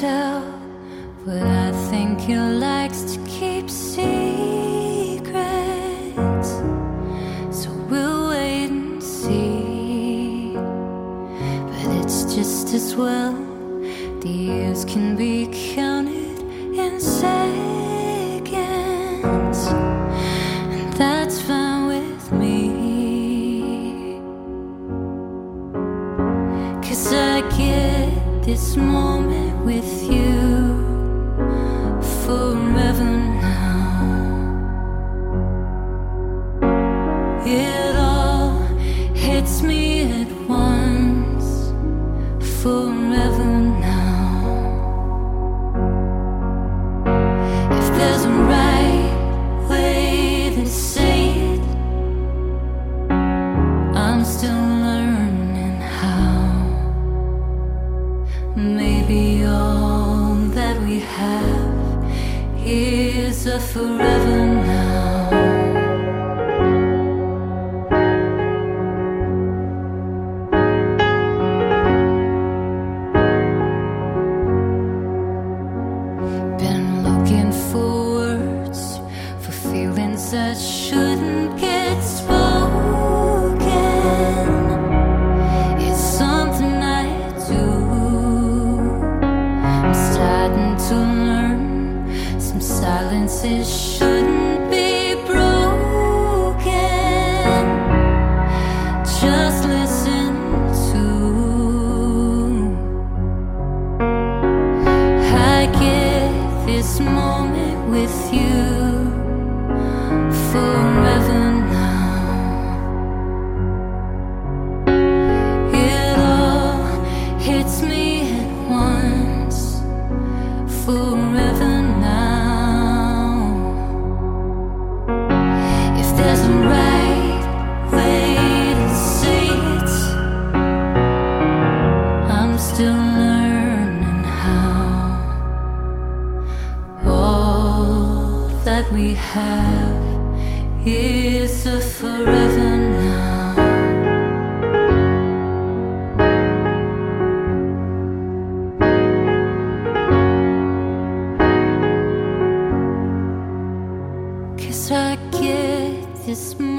tell, but I think he likes to keep secrets. So we'll wait and see. But it's just as well, the years can be counted in seconds, and that's fine with me. 'Cause I get this moment with you forever now. It all hits me at once, forever now. If there's a right way to say it, I'm still learning how. Maybe all that we have is a forever now. Been looking for words for feelings that shouldn't get spoken. It's something I do. I'm starting to learn some silences shouldn't be broken. Just listen to. I get this moment with you forever now. It all hits me at once, forever now. If there's a right way to say it, I'm still learning how. All that we have is a forever now. I get this